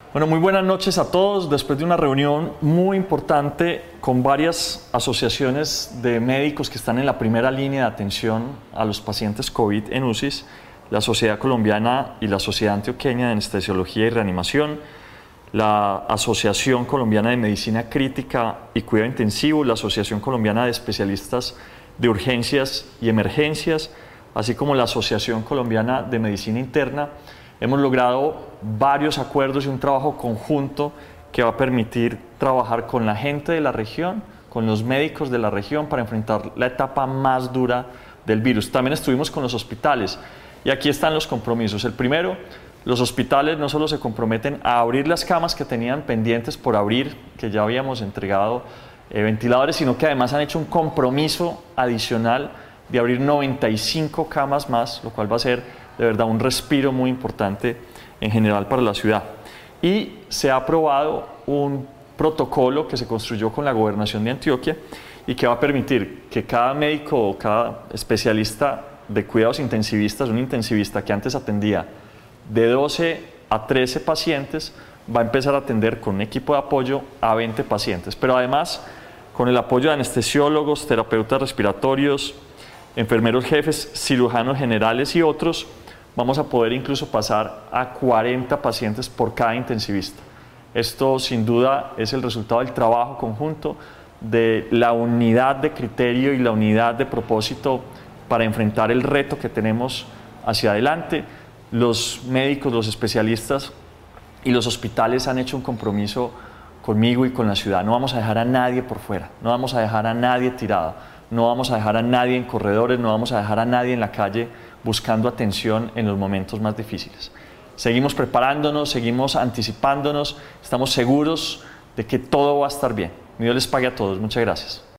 Bueno, muy buenas noches a todos. Después de una reunión muy importante con varias asociaciones de médicos que están en la primera línea de atención a los pacientes COVID en UCIs, la Sociedad Colombiana y la Sociedad Antioqueña de Anestesiología y Reanimación, la Asociación Colombiana de Medicina Crítica y Cuidado Intensivo, la Asociación Colombiana de Especialistas de Urgencias y Emergencias, así como la Asociación Colombiana de Medicina Interna, hemos logrado varios acuerdos y un trabajo conjunto que va a permitir trabajar con la gente de la región, con los médicos de la región para enfrentar la etapa más dura del virus. También estuvimos con los hospitales y aquí están los compromisos. El primero, los hospitales no solo se comprometen a abrir las camas que tenían pendientes por abrir, que ya habíamos entregado ventiladores, sino que además han hecho un compromiso adicional de abrir 95 camas más, lo cual va a ser de verdad un respiro muy importante en general para la ciudad. Y se ha aprobado un protocolo que se construyó con la Gobernación de Antioquia y que va a permitir que cada médico o cada especialista de cuidados intensivistas, un intensivista que antes atendía de 12 a 13 pacientes, va a empezar a atender con un equipo de apoyo a 20 pacientes. Pero además, con el apoyo de anestesiólogos, terapeutas respiratorios, enfermeros jefes, cirujanos generales y otros, vamos a poder incluso pasar a 40 pacientes por cada intensivista. Esto sin duda es el resultado del trabajo conjunto, de la unidad de criterio y la unidad de propósito para enfrentar el reto que tenemos hacia adelante. Los médicos, los especialistas y los hospitales han hecho un compromiso conmigo y con la ciudad. No vamos a dejar a nadie por fuera, no vamos a dejar a nadie tirado, no vamos a dejar a nadie en corredores, no vamos a dejar a nadie en la calle buscando atención en los momentos más difíciles. Seguimos preparándonos, seguimos anticipándonos, estamos seguros de que todo va a estar bien. Dios les pague a todos. Muchas gracias.